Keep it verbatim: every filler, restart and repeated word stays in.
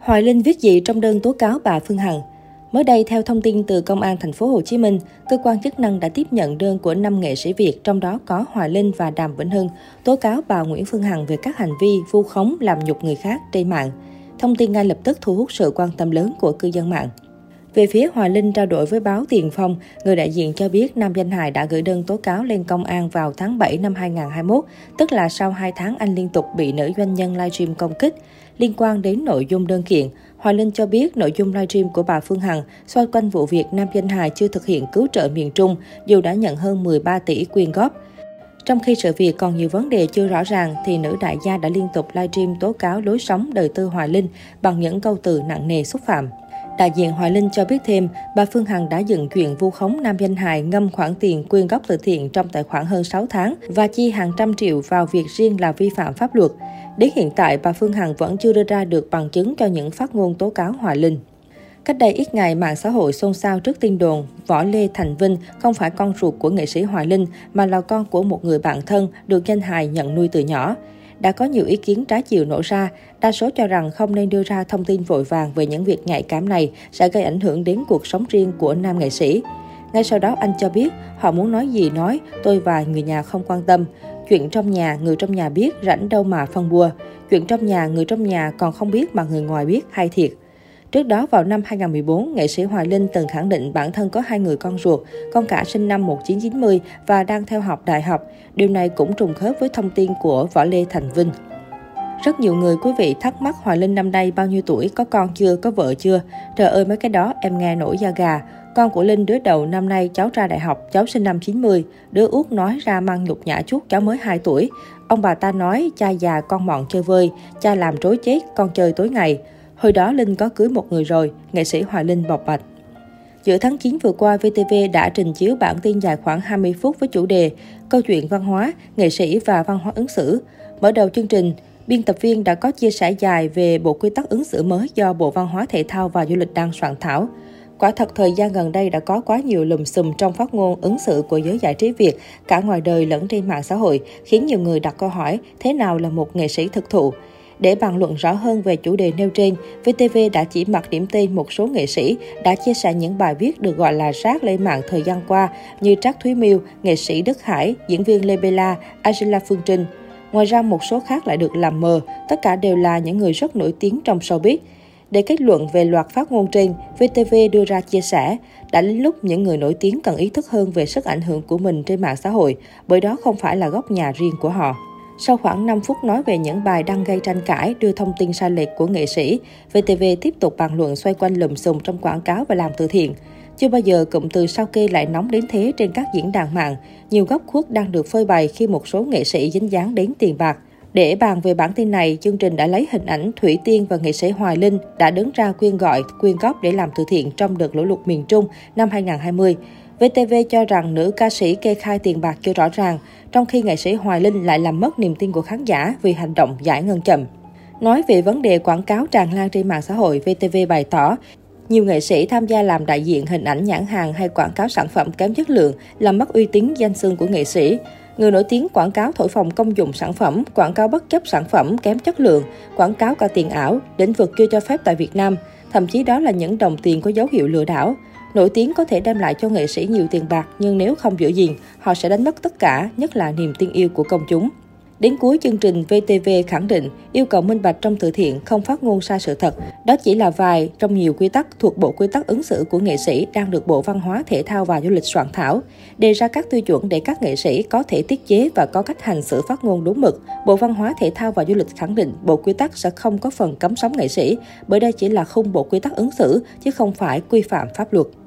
Hoài Linh viết gì trong đơn tố cáo bà Phương Hằng? Mới đây, theo thông tin từ Công an thành phố Hồ Chí Minh, cơ quan chức năng đã tiếp nhận đơn của năm nghệ sĩ Việt, trong đó có Hoài Linh và Đàm Vĩnh Hưng, tố cáo bà Nguyễn Phương Hằng về các hành vi vu khống, làm nhục người khác trên mạng. Thông tin ngay lập tức thu hút sự quan tâm lớn của cư dân mạng. Về phía Hoài Linh trao đổi với báo Tiền Phong, người đại diện cho biết nam danh hài đã gửi đơn tố cáo lên công an vào tháng bảy năm hai nghìn không trăm hai mươi mốt, tức là sau hai tháng anh liên tục bị nữ doanh nhân livestream công kích. Liên quan đến nội dung đơn kiện, Hoài Linh cho biết nội dung livestream của bà Phương Hằng xoay quanh vụ việc nam danh hài chưa thực hiện cứu trợ miền Trung dù đã nhận hơn mười ba tỷ quyên góp. Trong khi sự việc còn nhiều vấn đề chưa rõ ràng, thì nữ đại gia đã liên tục livestream tố cáo lối sống đời tư Hoài Linh bằng những câu từ nặng nề xúc phạm. Đại diện Hoài Linh cho biết thêm, bà Phương Hằng đã dựng chuyện vu khống nam danh hài ngâm khoản tiền quyên góp từ thiện trong tài khoản hơn sáu tháng và chi hàng trăm triệu vào việc riêng là vi phạm pháp luật. Đến hiện tại, bà Phương Hằng vẫn chưa đưa ra được bằng chứng cho những phát ngôn tố cáo Hoài Linh. Cách đây ít ngày, mạng xã hội xôn xao trước tin đồn Võ Lê Thành Vinh không phải con ruột của nghệ sĩ Hoài Linh mà là con của một người bạn thân được danh hài nhận nuôi từ nhỏ. Đã có nhiều ý kiến trái chiều nổ ra, đa số cho rằng không nên đưa ra thông tin vội vàng về những việc nhạy cảm này sẽ gây ảnh hưởng đến cuộc sống riêng của nam nghệ sĩ. Ngay sau đó anh cho biết, họ muốn nói gì nói, tôi và người nhà không quan tâm. Chuyện trong nhà, người trong nhà biết, rảnh đâu mà phân bua. Chuyện trong nhà, người trong nhà còn không biết mà người ngoài biết, hay thiệt. Trước đó, vào năm hai nghìn không trăm mười bốn, nghệ sĩ Hoài Linh từng khẳng định bản thân có hai người con ruột, con cả sinh năm một nghìn chín trăm chín mươi và đang theo học đại học. Điều này cũng trùng khớp với thông tin của Võ Lê Thành Vinh. Rất nhiều người quý vị thắc mắc Hoài Linh năm nay bao nhiêu tuổi, có con chưa, có vợ chưa? Trời ơi mấy cái đó em nghe nổi da gà. Con của Linh đứa đầu năm nay cháu ra đại học, cháu sinh năm chín mươi. Đứa út nói ra mang nhục nhã chút, cháu mới hai tuổi. Ông bà ta nói cha già con mọn chơi vơi, cha làm trối chết, con chơi tối ngày. Hồi đó Linh có cưới một người rồi, nghệ sĩ Hoài Linh bộc bạch. Giữa tháng chín vừa qua, vê tê vê đã trình chiếu bản tin dài khoảng hai mươi phút với chủ đề Câu chuyện văn hóa, nghệ sĩ và văn hóa ứng xử. Mở đầu chương trình, biên tập viên đã có chia sẻ dài về bộ quy tắc ứng xử mới do Bộ Văn hóa Thể thao và Du lịch đang soạn thảo. Quả thật thời gian gần đây đã có quá nhiều lùm xùm trong phát ngôn ứng xử của giới giải trí Việt, cả ngoài đời lẫn trên mạng xã hội, khiến nhiều người đặt câu hỏi thế nào là một nghệ sĩ thực thụ. Để bàn luận rõ hơn về chủ đề nêu trên, vê tê vê đã chỉ mặc điểm tên một số nghệ sĩ đã chia sẻ những bài viết được gọi là rác lên mạng thời gian qua như Trác Thúy Miêu, nghệ sĩ Đức Hải, diễn viên Lê Bella, Angela Phương Trinh. Ngoài ra một số khác lại được làm mờ, tất cả đều là những người rất nổi tiếng trong showbiz. Để kết luận về loạt phát ngôn trên, vê tê vê đưa ra chia sẻ, đã đến lúc những người nổi tiếng cần ý thức hơn về sức ảnh hưởng của mình trên mạng xã hội, bởi đó không phải là góc nhà riêng của họ. Sau khoảng năm phút nói về những bài đăng gây tranh cãi, đưa thông tin sai lệch của nghệ sĩ, vê tê vê tiếp tục bàn luận xoay quanh lùm xùm trong quảng cáo và làm từ thiện. Chưa bao giờ cụm từ sao kê lại nóng đến thế trên các diễn đàn mạng. Nhiều góc khuất đang được phơi bày khi một số nghệ sĩ dính dáng đến tiền bạc. Để bàn về bản tin này, chương trình đã lấy hình ảnh Thủy Tiên và nghệ sĩ Hoài Linh đã đứng ra quyên gọi, quyên góp để làm từ thiện trong đợt lũ lụt miền Trung năm hai nghìn không trăm hai mươi. vê tê vê cho rằng nữ ca sĩ kê khai tiền bạc chưa rõ ràng, trong khi nghệ sĩ Hoài Linh lại làm mất niềm tin của khán giả vì hành động giải ngân chậm. Nói về vấn đề quảng cáo tràn lan trên mạng xã hội, vê tê vê bày tỏ, nhiều nghệ sĩ tham gia làm đại diện hình ảnh nhãn hàng hay quảng cáo sản phẩm kém chất lượng, làm mất uy tín danh xưng của nghệ sĩ. Người nổi tiếng quảng cáo thổi phồng công dụng sản phẩm, quảng cáo bất chấp sản phẩm kém chất lượng, quảng cáo cả tiền ảo, lĩnh vực chưa cho phép tại Việt Nam. Thậm chí đó là những đồng tiền có dấu hiệu lừa đảo. Nổi tiếng có thể đem lại cho nghệ sĩ nhiều tiền bạc, nhưng nếu không giữ gìn, họ sẽ đánh mất tất cả, nhất là niềm tin yêu của công chúng. Đến cuối chương trình, vê tê vê khẳng định yêu cầu minh bạch trong từ thiện, không phát ngôn sai sự thật. Đó chỉ là vài trong nhiều quy tắc thuộc bộ quy tắc ứng xử của nghệ sĩ đang được Bộ Văn hóa, Thể thao và Du lịch soạn thảo, đề ra các tiêu chuẩn để các nghệ sĩ có thể tiết chế và có cách hành xử phát ngôn đúng mực. Bộ Văn hóa, Thể thao và Du lịch khẳng định bộ quy tắc sẽ không có phần cấm sóng nghệ sĩ, bởi đây chỉ là khung bộ quy tắc ứng xử chứ không phải quy phạm pháp luật.